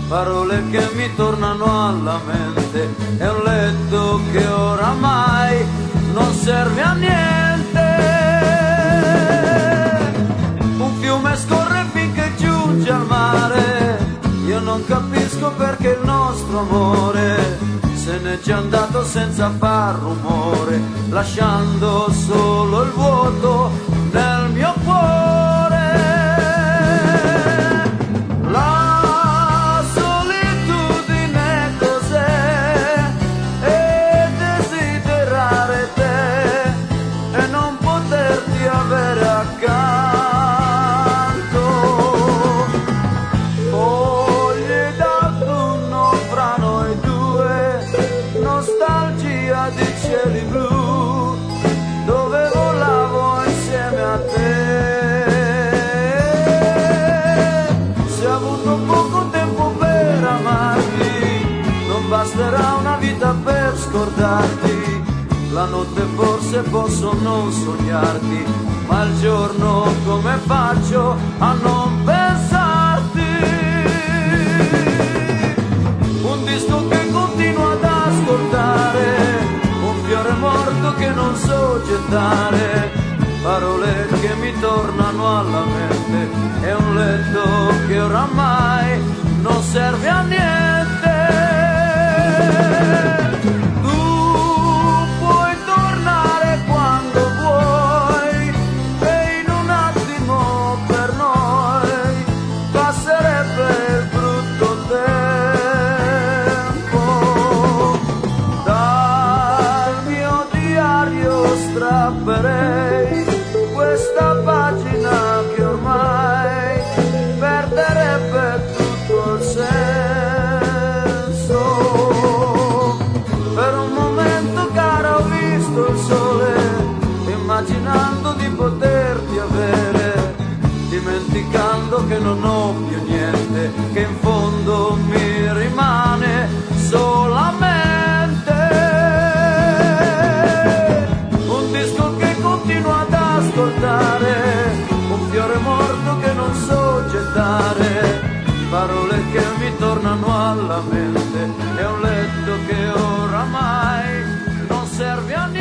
parole che mi tornano alla mente, è un letto che oramai non serve a niente. Un fiume scorre finché giunge al mare, io non capisco perché il nostro amore se n'è già andato senza far rumore, lasciando solo il vuoto nel mio cuore. La solitudine cos'è? E desiderare te e non poterti avere accanto. Foglie d'autunno fra noi due, nostalgia di cieli blu, dove volavo insieme a te. Se hai avuto poco tempo per amarmi, non basterà una vita per scordarti. La notte forse posso non sognarti, ma il giorno come faccio a non pensarti? Un disco che continuo ad ascoltare, un fiore morto che non so gettare, parole che mi tornano alla mente, è un letto che oramai non serve a niente. Tu puoi tornare quando vuoi e in un attimo per noi passerebbe il brutto tempo. Dal mio diario strapperei questa pagina che ormai perderebbe tutto il senso. Per un momento, cara, ho visto il sole, immaginando di poterti avere, dimenticando che non ho più niente, che in fondo mi rimane solamente un disco che continuo ad ascoltare, un fiore morto che non so gettare, parole che mi tornano alla mente, è un letto che oramai non serve a niente.